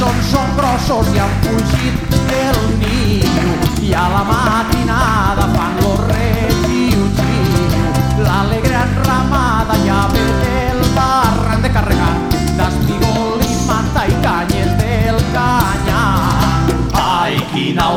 són grossos i han fugit del niu i a la matinada fan lo regiu-giu. L'alegre enramada ja ve del barranc de carregant d'espigol i manta i canyes del canyar. Ai, quina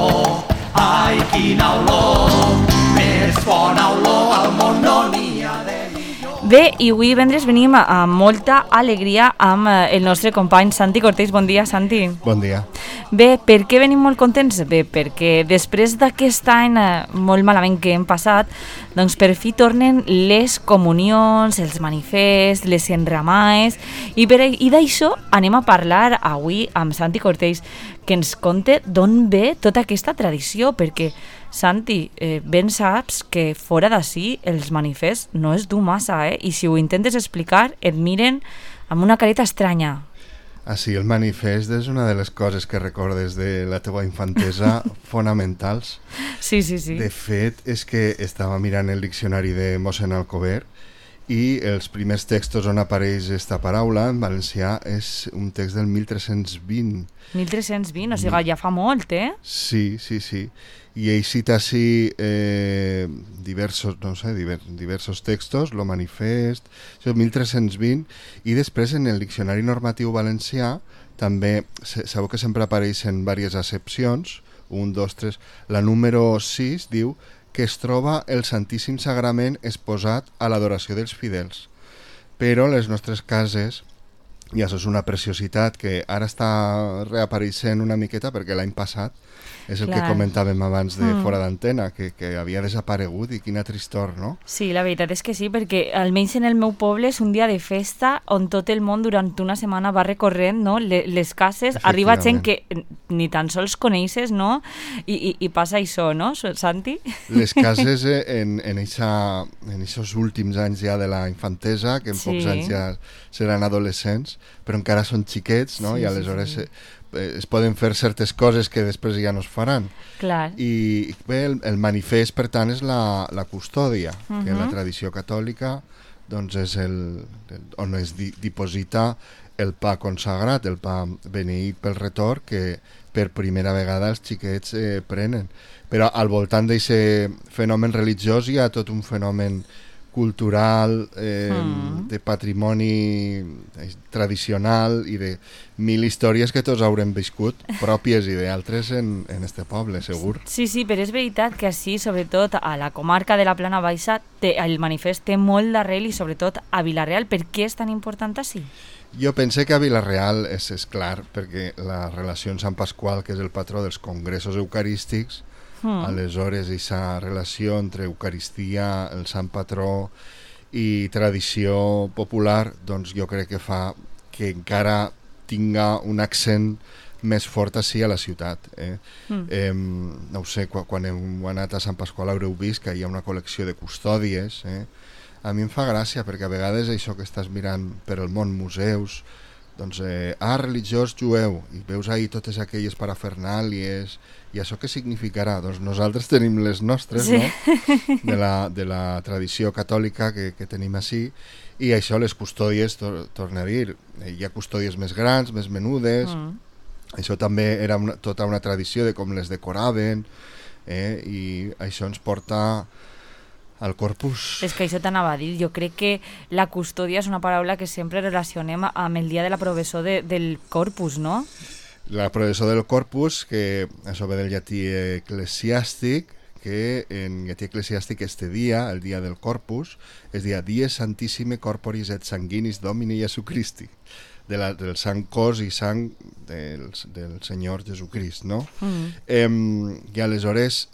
olor, més bona olor al món no n'hi ha de millor. Bé, i avui divendres venim amb molta alegria amb el nostre company Santi Cortés. Bon dia, Santi. Bon dia. Bé, per què venim molt contents? Bé, perquè després d'aquest any molt malament que hem passat, doncs per fi tornen les comunions, els manifests, les enramaes, i d'això anem a parlar avui amb Santi Cortés, que ens conte d'on ve tota aquesta tradició, perquè Santi, ben saps que fora d'ací els manifests no es du massa, i si ho intentes explicar et miren amb una careta estranya. Ah, sí, el manifest és una de les coses que recordes de la teva infantesa fonamentals. Sí. De fet, és que estava mirant el diccionari de mossèn Alcover i els primers textos on apareix esta paraula en valencià és un text del 1320. 1320, o sigui, ja fa molt, Sí. I ell cita així diversos textos, lo manifest, això és 1320, i després en el diccionari normatiu valencià també sabeu que sempre apareixen diverses accepcions, 1, 2, 3, la número 6 diu que es troba el Santíssim Sagrament exposat a l'adoració dels fidels. Però les nostres cases, i això és una preciositat que ara està reapareixent una miqueta perquè l'any passat és el que comentàvem abans de fora d'antena, que havia desaparegut, i quina tristor, no? Sí, la veritat és que sí, perquè almenys en el meu poble és un dia de festa on tot el món durant una setmana va recorrent, no? Les cases, arriba gent que ni tan sols coneixes, no? I passa això, no, Santi? Les cases en aquests últims anys ja de la infantesa, que en pocs anys ja seran adolescents, però encara són xiquets, no? I aleshores es poden fer certes coses que després ja no es faran. Clar. I bé, el manifest, per tant, és la custòdia, que la tradició catòlica doncs és on es diposita el pa consagrat, el pa beneït pel retor, que per primera vegada els xiquets prenen. Però al voltant d'aquest fenomen religiós hi ha tot un fenomen cultural, de patrimoni tradicional i de mil històries que tots haurem viscut, pròpies i d'altres en este poble, segur. Sí, però és veritat que així, sobretot a la comarca de la Plana Baixa, el manifest té molt d'arrel, i sobretot a Vila-real. Per què és tan important així? Jo pense que a Vila-real és clar, perquè la relació amb Sant Pasqual, que és el patró dels congressos eucarístics, aleshores aquesta relació entre Eucaristia, el Sant Patró i tradició popular, doncs jo crec que fa que encara tinga un accent més fort així a la ciutat. No ho sé, quan heu anat a Sant Pasqual haureu vist que hi ha una col·lecció de custòdies. A mi em fa gràcia, perquè a vegades això que estàs mirant per el món, museus, doncs, religiós jueu, i veus ahir totes aquelles parafernàlies, i això què significarà? Doncs nosaltres tenim les nostres, no? De la tradició catòlica que tenim així, i això, les custòdies, torna a dir, hi ha custòdies més grans, més menudes, això també era tota una tradició de com les decoraven, i això ens porta al Corpus. És que això t'anava a dir, jo crec que la custòdia és una paraula que sempre relacionem amb el dia de la professó del Corpus, no? La professó del Corpus, que això ve del llatí eclesiàstic, que en llatí eclesiàstic este dia, el dia del Corpus, es dia Dies Santissime Corporis et Sanguinis Domini Jesucristi, del sant cos i sang del Senyor Jesucrist, no? I aleshores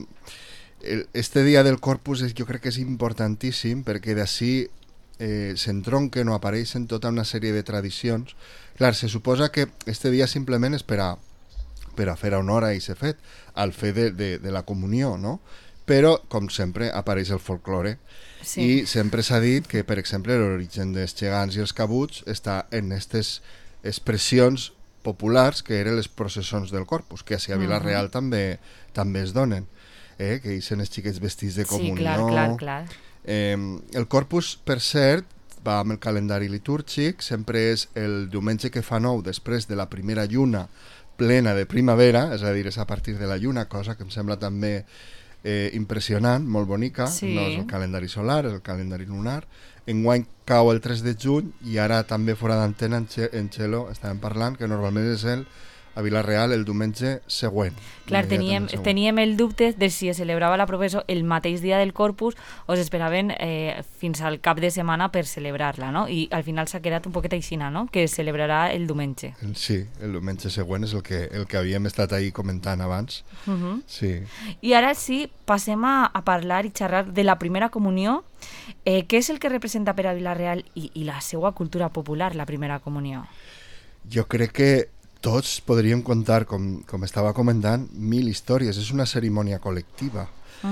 este dia del Corpus jo crec que és importantíssim, perquè d'ací s'entronquen o apareixen tota una sèrie de tradicions. Clar, se suposa que este dia simplement és per a fer honor a aquest fet, al fet de la comunió, no? Però, com sempre, apareix el folklore. I sempre s'ha dit que, per exemple, l'origen dels gegants i els cabuts està en aquestes expressions populars que eren les processons del Corpus, que a Vila-real també es donen, que hi són els xiquets vestits de comunió. Sí, clar. El Corpus, per cert, va amb el calendari litúrgic, sempre és el diumenge que fa 9 després de la primera lluna plena de primavera, és a dir, és a partir de la lluna, cosa que em sembla també impressionant, molt bonica. Sí. No és el calendari solar, és el calendari lunar. Enguany cau el 3 de juny i ara també fora d'antena en Txelo estàvem parlant que normalment és a Vila-real el diumenge següent. Clar, teníem el dubte de si es celebrava la professó el mateix dia del Corpus o s'esperaven fins al cap de setmana per celebrar-la, no? I al final s'ha quedat un poquet aixina, no? Que es celebrarà el diumenge. Sí, el diumenge següent és el que havíem estat ahí comentant abans. Sí. I ara sí, passem a parlar i xerrar de la primera comunió. Què és el que representa per a Vila-real i la seva cultura popular, la primera comunió? Jo crec que tots podríem contar, com estava comentant, 1000 històries. És una cerimònia col·lectiva.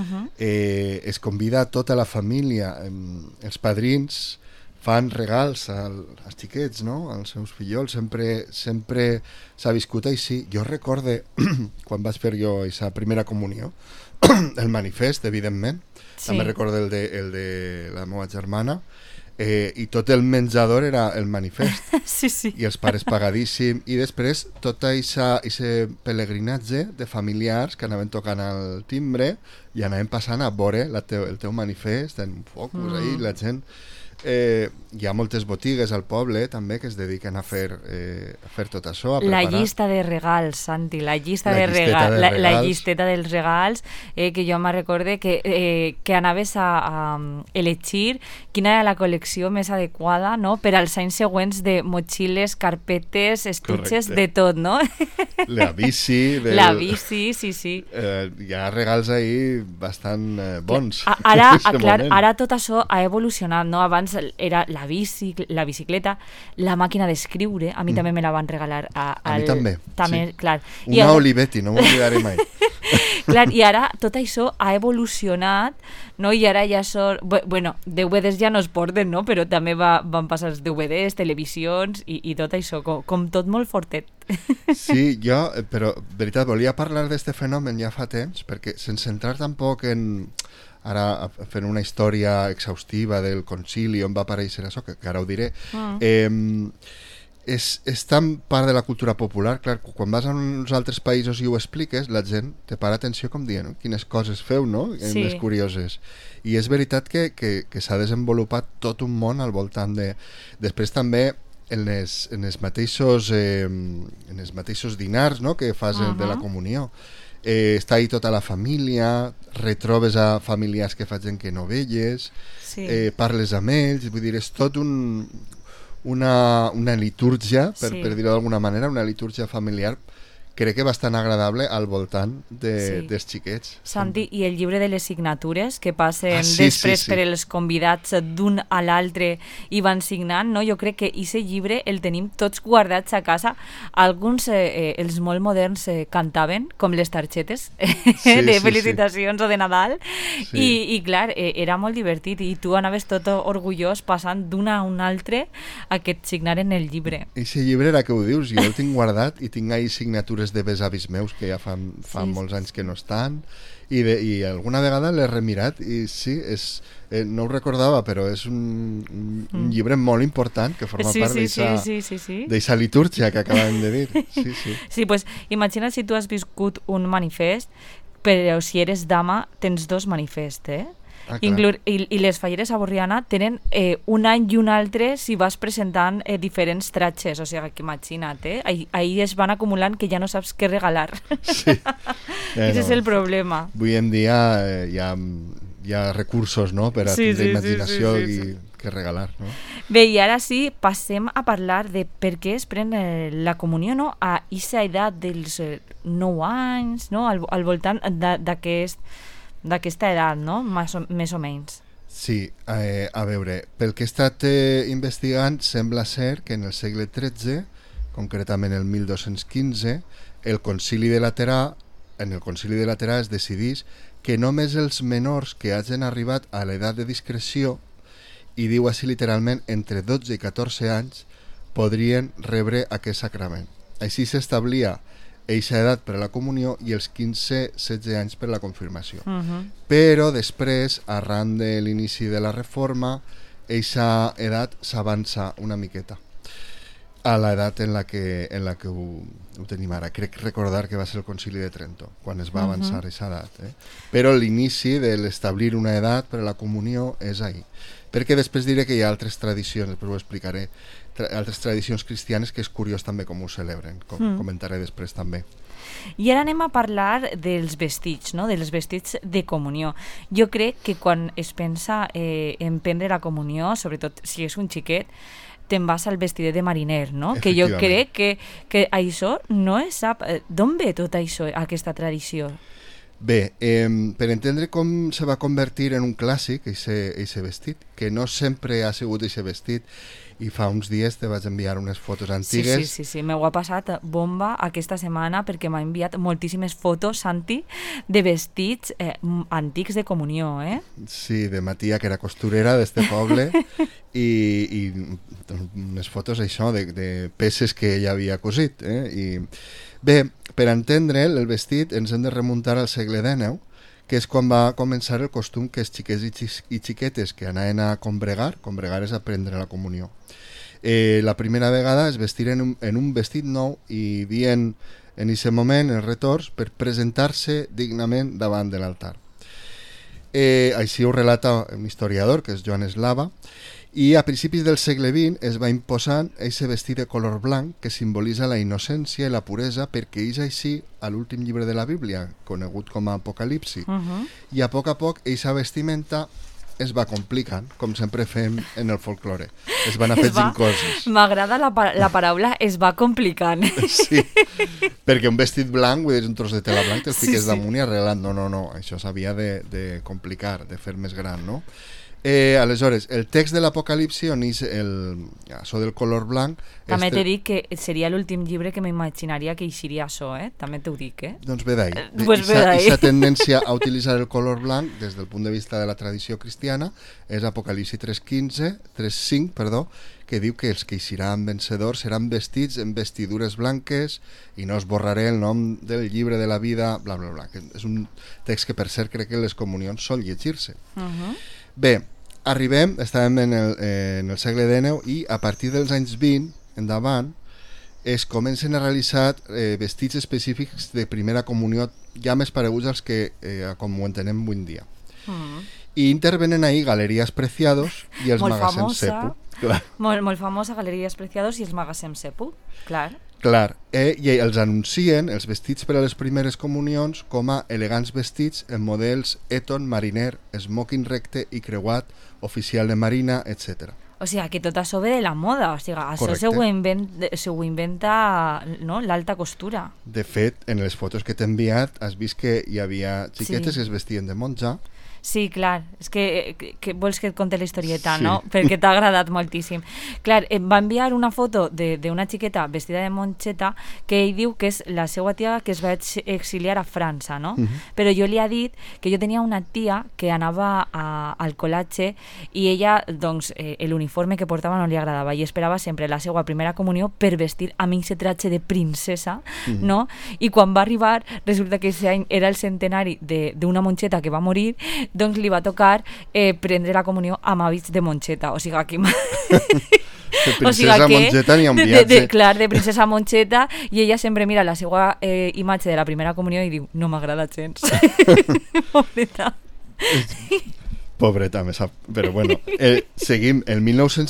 Es convida a tota la família. Els padrins fan regals als xiquets, no? Als seus fillols. Sempre s'ha viscut així. Jo recorde, quan vaig fer jo aquesta primera comunió, el manifest, evidentment. Sí. També recordo el de la meva germana. I tot el menjador era el manifest. Sí. I els pares pagadíssim. I després tot aquest pelegrinatge de familiars que anaven tocant el timbre i anaven passant a veure el teu manifest en focus, ahí la gent... hi ha moltes botigues al poble també que es dediquen a fer tot això, a preparar. La llista de regals, Santi, la llisteta dels regals, que jo me recorde que anaves a elegir quina era la col·lecció més adequada, no?, per als anys següents de motxilles, carpetes, estuches, de tot, no? La bici. La bici, sí. Hi ha regals ahí bastant bons. Ara tot això ha evolucionat, no? Abans era la bicicleta, la màquina d'escriure, a mi també me la van regalar. A mi també, sí. Clar. Una Olivetti, no m'oblidaré mai. Clar, i ara tot això ha evolucionat, no? I ara ja són... Bueno, DVDs ja no es porten, no? Però també van passar els DVDs, televisions i tot això, com tot molt fortet. Sí, però, veritat, volia parlar d'este fenomen ja fa temps, perquè sense entrar tampoc en... Ara fent una història exhaustiva del concili on va aparèixer això, que ara ho diré, és tan part de la cultura popular. Clar, quan vas a uns altres països i ho expliques, la gent te para atenció com dient, no? Quines coses feu, no? Sí. Més curioses. I és veritat que s'ha desenvolupat tot un món al voltant de... Després també en els mateixos dinars, no?, que fas de la comunió. Està ahí tota la família, retrobes a familiars que fa gent que no veies, parles amb ells, vull dir, és tot una litúrgia, per dir-ho d'alguna manera, una litúrgia familiar, crec que bastant agradable al voltant dels xiquets. Santi, i el llibre de les signatures que passen després per els convidats d'un a l'altre i van signant, no? Jo crec que aquest llibre el tenim tots guardats a casa. Alguns, els molt moderns, cantaven, com les targetes de felicitacions o de Nadal, i clar, era molt divertit, i tu anaves tot orgullós passant d'una a un altre a que et signaren el llibre. Aquest llibre, era que ho dius, jo el tinc guardat i tinc ahí signatures de besavis meus que ja fa molts anys que no estan i alguna vegada l'he remirat i sí, no ho recordava, però és un llibre molt important que forma part d'eixa litúrgia que acabem de dir. Sí, pues imagina si tu has viscut un manifest, però si eres dama tens 2 manifests, i les falleres a Borriana tenen un any i un altre si vas presentant diferents tratges, o sigui que imagina't, ahir es van acumulant que ja no saps què regalar. Sí. Ese és el problema. Avui en dia hi ha recursos, no?, per a tindre imaginació i que regalar, no? Bé, i ara sí, passem a parlar de per què es pren la comunió, no?, a aquesta edat dels 9 anys, no?, al voltant d'aquesta edat, no?, més o menys. Sí, a veure, pel que he estat investigant, sembla ser que en el segle XIII, concretament el 1215, en el Concili de Laterà es decidís que només els menors que hagin arribat a l'edat de discreció, i diu així literalment, entre 12 i 14 anys, podrien rebre aquest sacrament. Així s'establia eixa edat per a la comunió i els 15-16 anys per a la confirmació. Però després, arran de l'inici de la reforma, eixa edat s'avança una miqueta a l'edat en la que ho tenim ara. Crec recordar que va ser el Concili de Trento, quan es va avançar aquesta edat. Però l'inici de l'establir una edat per a la comunió és ahir. Perquè després diré que hi ha altres tradicions, després ho explicaré, altres tradicions cristianes que és curiós també com ho celebren, comentaré després també. I ara anem a parlar dels vestits, no? Dels vestits de comunió. Jo crec que quan es pensa en prendre la comunió, sobretot si és un xiquet, te'n vas al vestidet de mariner, no? Que jo crec que això no es sap... D'on ve tot això, aquesta tradició? Bé, per entendre com se va convertir en un clàssic, eixe vestit, que no sempre ha sigut eixe vestit, i fa uns dies te vaig enviar unes fotos antigues. Sí, m'ho ha passat bomba aquesta setmana perquè m'ha enviat moltíssimes fotos, Santi, de vestits antics de comunió, Sí, de Matia, que era costurera d'este poble, i unes fotos, això, de peces que ella havia cosit, i... Bé, per entendre'l, el vestit ens hem de remuntar al segle XIX, que és quan va començar el costum que els xiquets i xiquetes que anaven a combregar és a prendre la comunió. La primera vegada es vestiren en un vestit nou i dient en aquest moment els retorns per presentar-se dignament davant de l'altar. Així ho relata un historiador, que és Joan Eslava, i a principis del segle XX es va imposant aquest vestit de color blanc que simbolitza la innocència i la puresa, perquè és així a l'últim llibre de la Bíblia, conegut com a Apocalipsi. I a poc aquesta vestimenta es va complicant, com sempre fem en el folklore. Es van afegint coses. M'agrada la paraula es va complicant. Sí, perquè un vestit blanc, vull dir, un tros de tela blanc, te'l fiques damunt i arreglant. No, això s'havia de complicar, de fer més gran, no? Aleshores, el text de l'Apocalipsi on és això del color blanc... També t'he dit que seria l'últim llibre que m'imaginaria que eixiria això, també t'ho dic, Doncs ve d'ahí. Aquesta tendència a utilitzar el color blanc des del punt de vista de la tradició cristiana és Apocalipsi 3.5, que diu que els que eixiran vencedors seran vestits en vestidures blanques i no esborraré el nom del llibre de la vida, bla, bla, bla. Que és un text que, per cert, crec que les comunions sol llegir-se. Bé, estàvem en el segle XIX i a partir dels anys 20 endavant es comencen a realitzar vestits específics de primera comunió ja més pareguts als que com ho entenem avui en dia. I intervenen ahí Galeries Preciados i els magatzems Sepu. Molt famosa, Galeries Preciados i els magatzems Sepu, clar. I els anuncien els vestits per a les primeres comunions com a elegants vestits en models Eton, mariner, smoking recte i creuat, oficial de marina, etc. O sigui, que tot això ve de la moda, o sigui, això se ho inventa l'alta costura. De fet, en les fotos que t'he enviat has vist que hi havia xiquetes que es vestien de monja. Sí, clar, és que vols que et conti la historieta, no? Perquè t'ha agradat moltíssim. Clar, em va enviar una foto d'una xiqueta vestida de monxeta que ell diu que és la seva tia que es va exiliar a França, no? Però jo li he dit que jo tenia una tia que anava al col·latge i ella, doncs, l'uniforme que portava no li agradava i esperava sempre la seva primera comunió per vestir amb aquest tratge de princesa, no? I quan va arribar, resulta que aquest any era el centenari d'una monxeta que va morir, doncs li va tocar prendre la comunió amb hàbits de monxeta, o sigui, aquí... De princesa monxeta n'hi ha un viatge. Clar, de princesa monxeta, i ella sempre mira la seva imatge de la primera comunió i diu, no m'agrada gens. Pobreta. Pobreta, me sap. Però bueno, seguim. El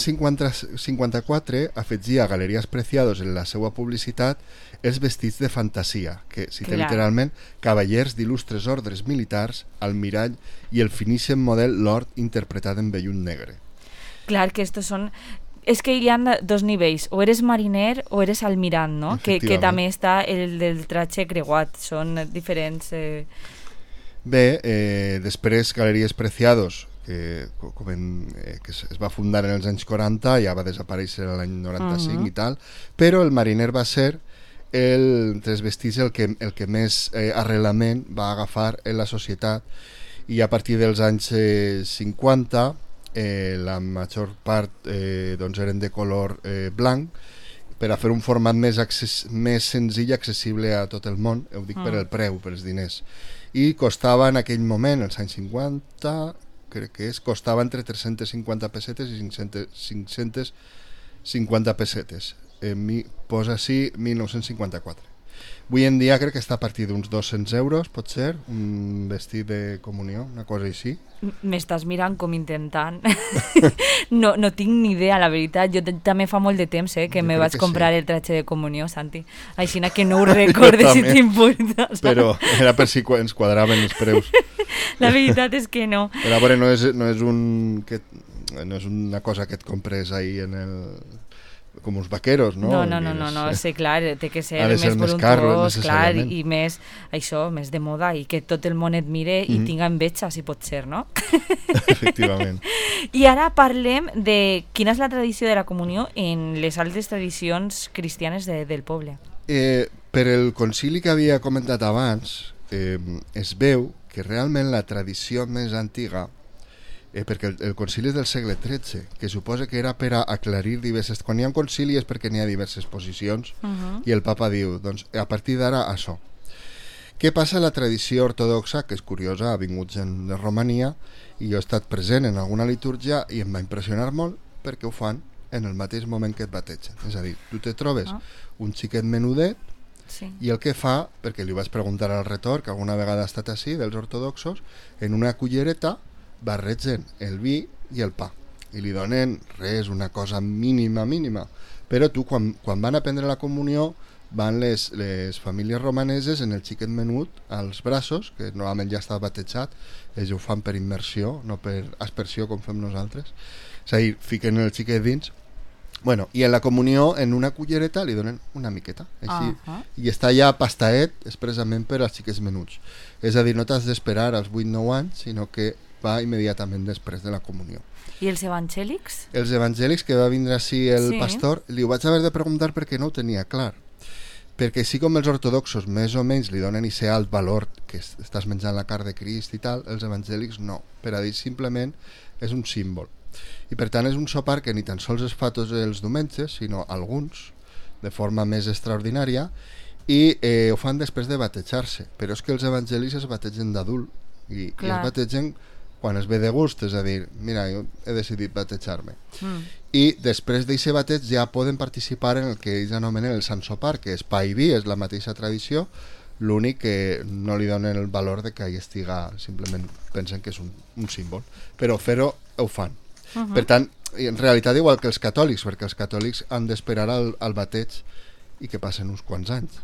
1954 afegia a Galeries Preciados en la seva publicitat els vestits de fantasia, que cita literalment cavallers d'il·lustres ordres militars, almirall i el finíssim model Lord interpretat en vellut negre. Clar, que estos són... És que hi ha dos nivells, o eres mariner o eres almirall, no? Que també està el del tratge creuat, són diferents... Bé, després Galeries Preciados, que es va fundar en els anys 40, ja va desaparèixer l'any 95 i tal, però el mariner va ser entre els vestits el que més arrelament va agafar en la societat, i a partir dels anys 50 la major part doncs eren de color blanc, per a fer un format més senzill i accessible a tot el món, ho dic per el preu, per els diners, i costava en aquell moment, els anys 50, crec que costava entre 350 pessetes i 550 pessetes. Posa així 1954. Avui en dia crec que està a partir d'uns 200 euros, pot ser, un vestit de comunió, una cosa així. M'estàs mirant com intentant. No tinc ni idea, la veritat. Jo també fa molt de temps que me vaig comprar el tratge de comunió, Santi. Així que no ho recordes si t'importa. Però era per si ens quadraven els preus. La veritat és que no. Però a veure, no és una cosa que et compres ahí en el... com uns vaqueros, no? No, sí, clar, té que ser més voluntós, clar, i més, això, més de moda, i que tot el món et mire i tinga enveja, si pot ser, no? Efectivament. I ara parlem de quina és la tradició de la comunió en les altres tradicions cristianes del poble. Per el concili que havia comentat abans, es veu que realment la tradició més antiga, perquè el concili és del segle XIII, que suposa que era per a aclarir diverses... Quan hi ha un concili és perquè n'hi ha diverses posicions, i el papa diu, doncs a partir d'ara això. Què passa? La tradició ortodoxa, que és curiosa, ha vingut gent de Romania, i jo he estat present en alguna litúrgia i em va impressionar molt perquè ho fan en el mateix moment que et bategen. És a dir, tu te trobes un xiquet menudet, i el que fa, perquè li vaig preguntar al retor, que alguna vegada ha estat així, dels ortodoxos, en una cullereta barregen el vi i el pa i li donen res, una cosa mínima, però tu quan van a prendre la comunió van les famílies romaneses en el xiquet menut als braços, que normalment ja està batejat, ells ho fan per immersió, no per aspersió com fem nosaltres, és a dir, fiquen el xiquet dins. Bueno, i en la comunió en una cullereta li donen una miqueta així, i està ja pastaet expressament per als xiquets menuts, és a dir, no t'has d'esperar als 8-9 anys, sinó que va immediatament després de la comunió. I els evangèlics? Els evangèlics, que va vindre així el pastor, li ho vaig haver de preguntar perquè no ho tenia clar. Perquè així com els ortodoxos més o menys li donen ese alt valor que estàs menjant la carn de Crist i tal, els evangèlics no. Per a dir simplement és un símbol. I per tant és un sopar que ni tan sols es fa tots els diumenges, sinó alguns, de forma més extraordinària, i ho fan després de batejar-se. Però és que els evangèlics es bategen d'adult i es bategen quan es ve de gust, és a dir, mira, jo he decidit batejar-me. I després d'aquest bateig ja poden participar en el que ells anomenen el Sant Sopar, que és pa i vi, és la mateixa tradició, l'únic que no li donen el valor de que hi estiga, simplement pensen que és un símbol, però fer-ho ho fan. Per tant, en realitat igual que els catòlics, perquè els catòlics han d'esperar al bateig i que passen uns quants anys.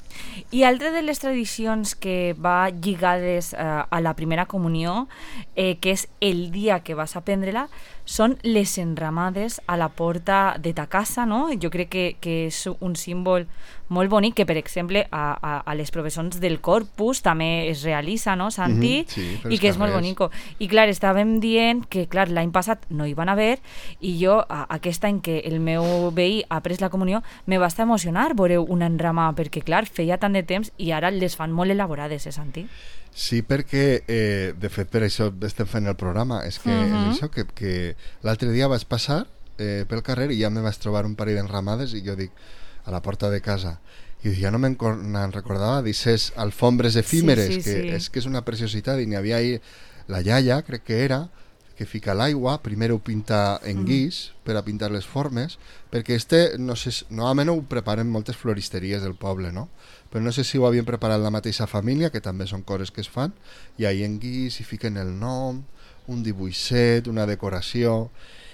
I altra de les tradicions que va lligades a la primera comunió, que és el dia que vas a prendre-la, són les enramades a la porta de ta casa, no? Jo crec que és un símbol molt bonic que, per exemple, a les professons del Corpus també es realitza, no, Santi? Sí, i que és molt bonic. I clar, estàvem dient que clar, l'any passat no hi van haver i jo, aquest any que el meu veí ha pres la comunió, me va estar emocionar veure una enrama, perquè clar, feia tant de temps i ara les fan molt elaborades, Santi? Sí, perquè, de fet, per això estem fent el programa. És que, és això que l'altre dia vaig passar pel carrer i ja me vaig trobar un parell d'enramades i jo dic, a la porta de casa, i ja no me'n recordava d'aquestes alfombres efímeres, és que és una preciositat, i n'hi havia ahí la iaia, crec que era, que fica l'aigua, primer ho pinta en guix per a pintar les formes, perquè normalment ho preparen moltes floristeries del poble, no? Però no sé si ho havien preparat la mateixa família, que també són coses que es fan, i ahí en guix hi fiquen el nom, un dibuixet, una decoració,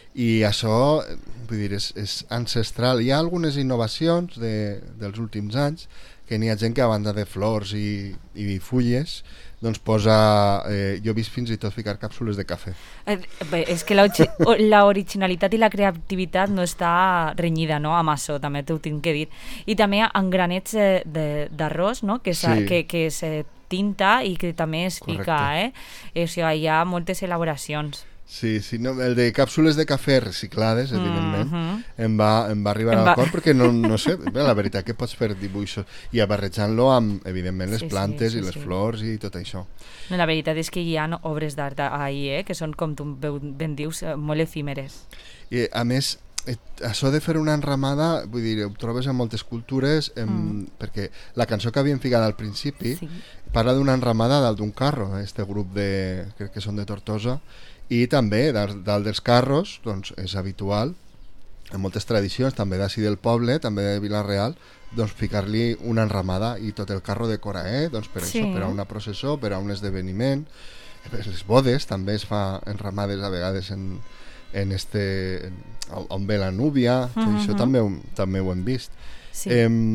i això, vull dir, és ancestral. Hi ha algunes innovacions dels últims anys, que n'hi ha gent que a banda de flors i fulles doncs posa, jo he vist fins i tot ficar càpsules de cafè. És que l'originalitat i la creativitat no està renyida, no?, amb això, també t'ho tinc que dir. I també en granets d'arròs, no?, que se tinta i que també es fica, O sigui, hi ha moltes elaboracions. Sí, no, el de càpsules de cafè reciclades, evidentment, em va arribar al cor perquè no sé, la veritat que pots fer dibuixos i barrejant-lo amb, evidentment, les plantes i les flors i tot això. No, la veritat és que hi ha obres d'art ahí, que són, com tu ben dius, molt efímeres. I, a més, això de fer una enramada, vull dir, ho trobes en moltes cultures, perquè la cançó que havíem ficat al principi parla d'una enramada dalt d'un carro, este grup crec que són de Tortosa, I també dalt dels carros doncs, és habitual en moltes tradicions, també d'ací del poble, també de Vila-real, doncs ficar-li una enramada i tot el carro decorat, doncs per això, per a una processó, per a un esdeveniment. Les bodes també es fa enramades a vegades on ve la núvia, això també ho hem vist. Sí.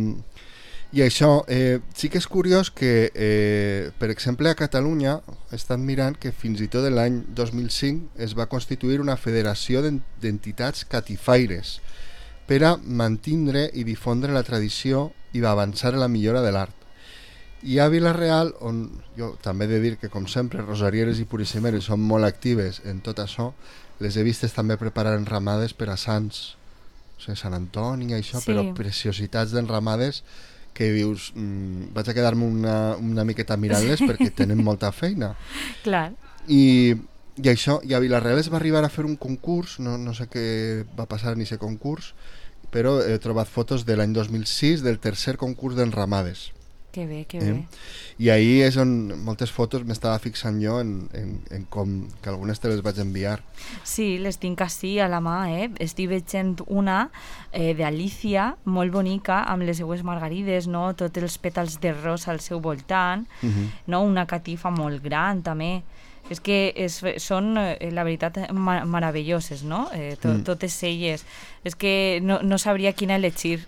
I això, sí que és curiós que, per exemple, a Catalunya he estat mirant que fins i tot l'any 2005 es va constituir una federació d'entitats catifaires per a mantindre i difondre la tradició i va avançar en la millora de l'art. I a Vila-real, on jo també he de dir que, com sempre, rosarieres i puríssimeres són molt actives en tot això, les he vistes també preparar enramades per a sants, o sigui, Sant Antoni i això, però preciositats d'enramades que dius, vaig a quedar-me una miqueta mirant-les perquè tenen molta feina. Clar. I això, i a Vila-real es va arribar a fer un concurs, no sé què va passar en aquest concurs, però he trobat fotos de l'any 2006 del tercer concurs d'enramades. Que bé, que bé. I ahir és on moltes fotos m'estava fixant jo en com, que algunes te les vaig enviar. Sí, les tinc així a la mà, Estic veient una d'Alicia, molt bonica, amb les seues margarides, no? Tots els pètals de rosa al seu voltant, no? Una catifa molt gran, també. És que són, la veritat, meravelloses, no? Totes elles. És que no sabria quina elegir.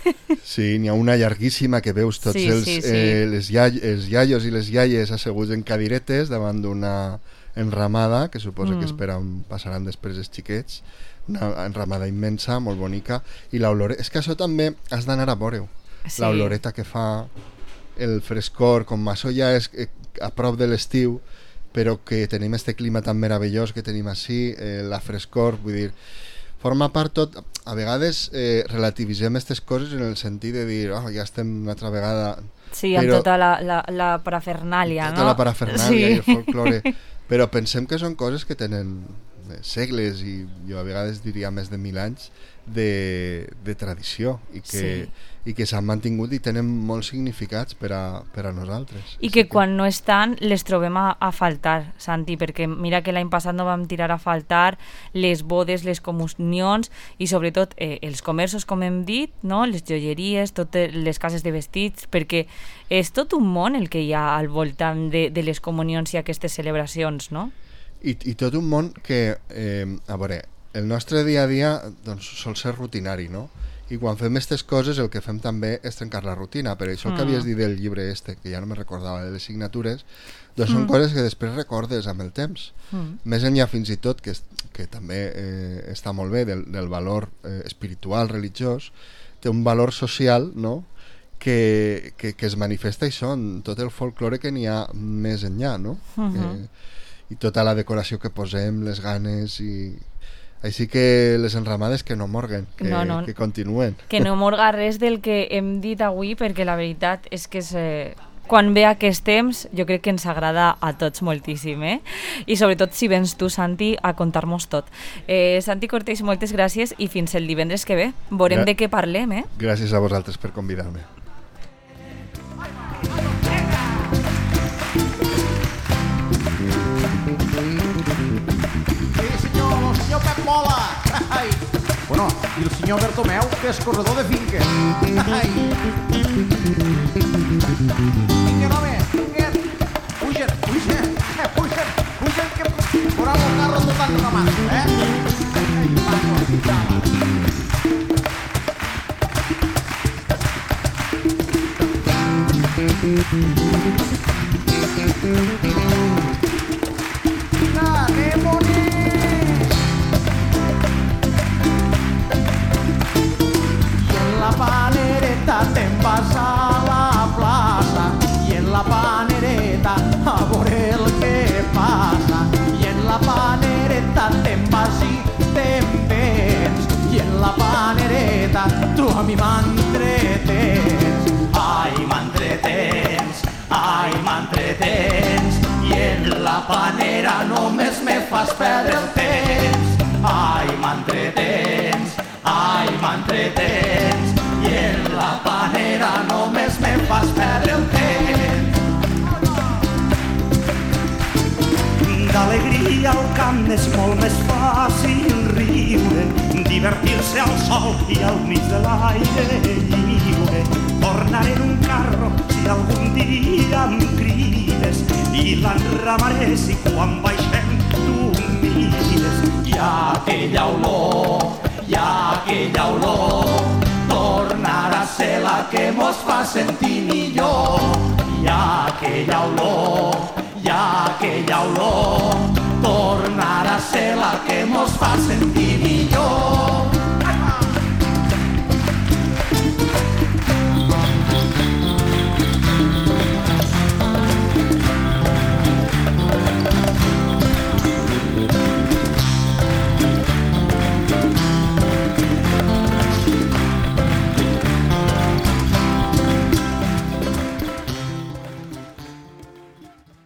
Sí, n'hi ha una llarguíssima que veus tots els iaios i les iaies asseguts en cadiretes davant d'una enramada, que suposa que passaran després els xiquets, una enramada immensa, molt bonica, i l'oloreta, és que això també has d'anar a veure-ho, l'oloreta que fa, el frescor, com això ja és a prop de l'estiu, però que tenim este clima tan meravellós que tenim així, la frescor, vull dir, forma part tot, a vegades relativitzem aquestes coses en el sentit de dir, ja estem una altra vegada... Sí, amb tota la parafernàlia, no? Tota la parafernàlia i el folklore, però pensem que són coses que tenen segles i jo a vegades diria més de 1000 anys de tradició i que s'han mantingut i tenen molts significats per a nosaltres. I que quan no estan les trobem a faltar, Santi, perquè mira que l'any passat no vam tirar a faltar les bodes, les comunions i sobretot els comerços, com hem dit, no? Les joieries, totes les cases de vestits, perquè és tot un món el que hi ha al voltant de les comunions i aquestes celebracions, no? I tot un món que, a veure, el nostre dia a dia doncs, sol ser rutinari, no? I quan fem aquestes coses el que fem també és trencar la rutina. Per això que havies dit del llibre que ja no me recordava, de les signatures, doncs són coses que després recordes amb el temps. Més enllà fins i tot, que també està molt bé, del valor espiritual, religiós, té un valor social, no?, que es manifesta això en tot el folklore que n'hi ha més enllà, no? I tota la decoració que posem, les ganes i... Així que les enramades que no morguen, que continuen. Que no morga res del que hem dit avui, perquè la veritat és que quan ve aquest temps jo crec que ens agrada a tots moltíssim, I sobretot si vens tu, Santi, a contar-nos tot. Santi Cortés, moltes gràcies i fins el divendres que ve. Veurem de què parlem, Gràcies a vosaltres per convidar-me. Senyor Pep Mola. Ai. Bueno, i el senyor Bertomeu, que és corredor de finques. Ai. Vinga, home, vinga. Pugen, que veuran el carro tot enramat, Ai, Vinga, anem bonics. La panereta te'n vas a la plaça i en la panereta a veure el que passa i en la panereta te'n vas i te'n vens i en la panereta tu a mi m'entretens. Ai, m'entretens i en la panera només me fas perdre el temps. Ai, m'entretens i en la panera al camp és molt més fàcil riure, divertir-se al sol i al mig de l'aire lliure. Tornaré en un carro si algun dia em crides i l'enramaré si quan baixem tu mires. Hi ha aquella olor, tornarà a ser la que mos fa sentir millor. Hi ha aquella olor, tornarà a ser la que mos fa sentir millor.